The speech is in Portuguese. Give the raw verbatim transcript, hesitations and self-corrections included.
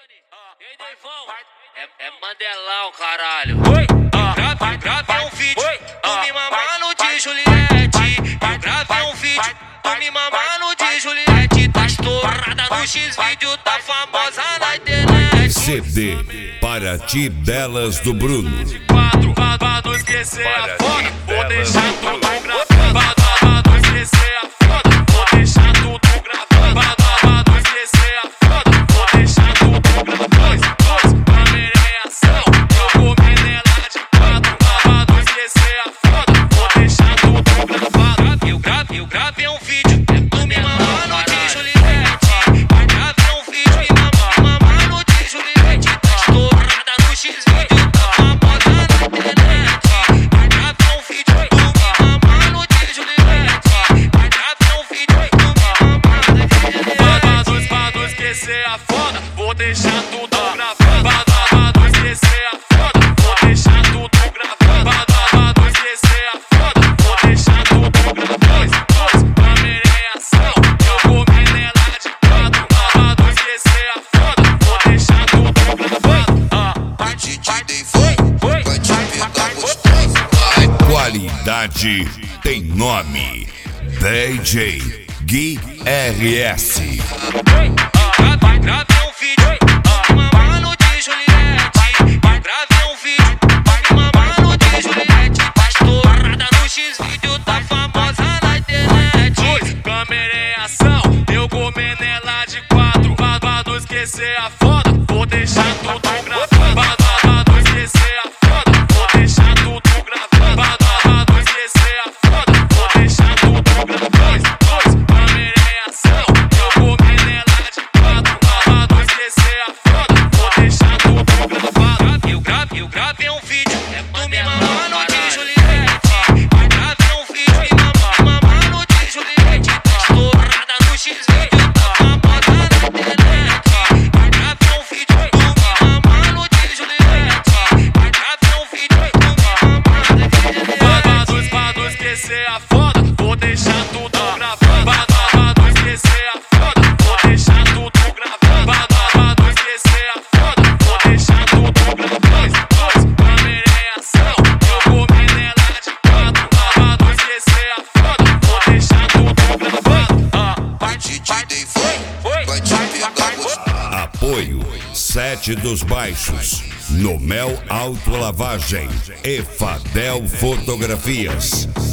É, é Mandelão, caralho. Eu gravei um vídeo, tu me mamando de Juliette. Eu gravei um vídeo, tu me mamando de Juliette. Tá estourada no X-Vídeo, tá famosa na internet. C D para ti, Belas do Bruno. Quatro, pra não esquecer a foda, vou deixar tudo gravado. Pra não esquecer a foda, vou deixar tudo gravado. Pra não esquecer a foda, vou deixar tudo gravado. Câmera em ação, eu comi nela de quatro. Pra não esquecer a foda, vou deixar tudo gravado. Eu gravei, eu gravei um vídeo, tu me mamando de Juliette. Eu gravei um vídeo, me mamando de Juliette. Tá estourada no X-Vídeo, tá famosa na internet. Eu gravei um vídeo, tu me mamando de Juliette. Eu gravei um vídeo, tu me mamando de Juliette. Pra não esquecer a foda, vou deixar tudo gravado. Pra não esquecer a foda, vou deixar tudo gravado. Pra não esquecer a foda, vou deixar tudo gravado. Câmera em ação, eu comi nela de quatro. Pra não esquecer a foda, vou deixar tudo gravado. Vai te dei foi, vai te pegar gostoso. Qualidade tem nome. D J Gui R S. Gravei um vídeo, me mamando de Juliette. Gravei um vídeo, me mamando de Juliette. Tá estourada no X-Vídeo, tá famosa na internet. Câmera em ação, eu comi nela de quatro. Pra não esquecer a foda, vou deixar tudo gravado. Pra não esquecer a foda, vou deixar tudo gravado. Pra não esquecer a foda, vou deixar tudo gravado. Câmera em ação, eu comi nela de quatro. Pra não esquecer a foda, vou deixar tudo gravado. Eu gravei, eu gravei um vídeo, tu me mamando de Juliette. Eu gravei um vídeo, me mamando de Juliette. Tá estourada no X-Vídeo, tá famosa na internet. Eu gravei um vídeo, tu me mamando de Juliette. Eu gravei um vídeo, tu me mamando de Juliette. Pra não esquecer a foda, vou deixar tudo gravado. Pra não esquecer a foda, vou deixar tudo gravado. Pra não esquecer a foda, vou deixar tudo gravado. Câmera em ação, eu comi nela de quatro. Pra não esquecer a foda, vou deixar tudo gravado. Vai te dei foi, vai te pegar gostoso. Apoio Sete dos Baixos, No Mel Autolavagem e Fadel Fotografias.